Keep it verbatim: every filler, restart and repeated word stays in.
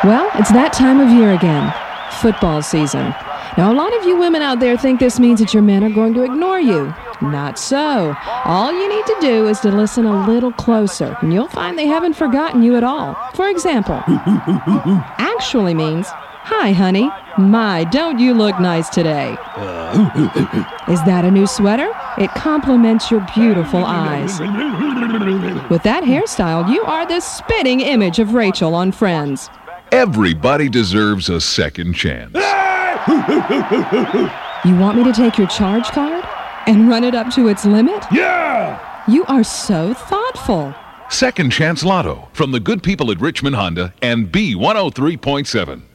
Well, it's that time of year again. Football season. Now, a lot of you women out there think this means that your men are going to ignore you. Not so. All you need to do is to listen a little closer, and you'll find they haven't forgotten you at all. For example, actually means, "Hi, honey. My, don't you look nice today." Is that a new sweater? It complements your beautiful eyes. With that hairstyle, you are the spitting image of Rachel on Friends. Everybody deserves a second chance. You want me to take your charge card and run it up to its limit? Yeah! You are so thoughtful. Second Chance Lotto from the good people at Richmond Honda and B one oh three point seven.